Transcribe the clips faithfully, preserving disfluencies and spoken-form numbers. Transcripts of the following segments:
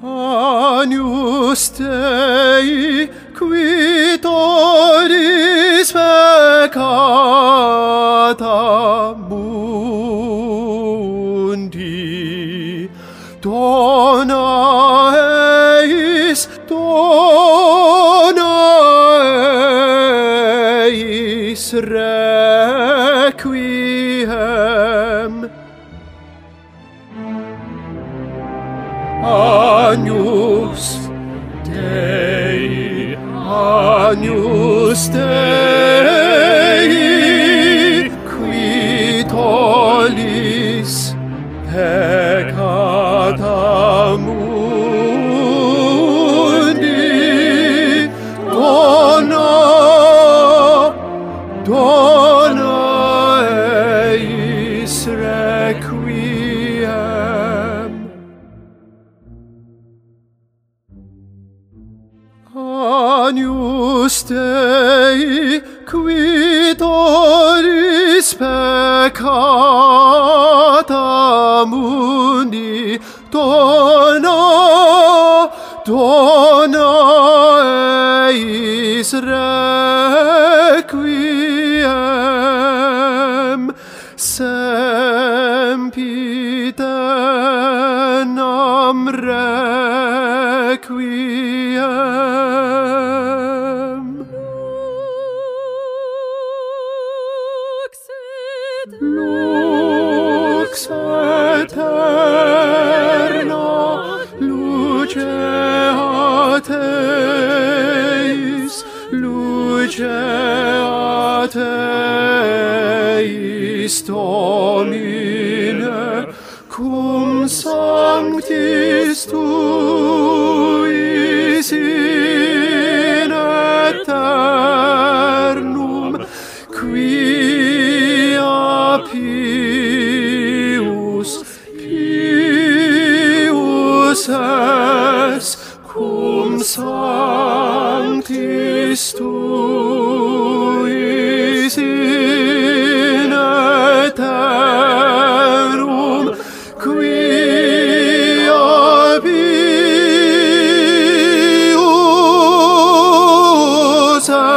Agnus Dei, qui tollis peccata mundi, dona eis, dona eis requiem. Agnus Dei, Agnus Dei, qui tollis peccata mundi, dona, dona eis requiem. Agnus Dei, qui tollis peccata mundi, dona, dona eis requiem. Sempiternam requiem. Lux aeterna, luceat eis, luceat eis, Domine, cum sanctis tuis in aeternum, quia pius, pius es, cum sanctis tuis in aeternum, quia pius es.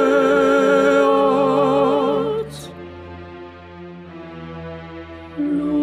Luceat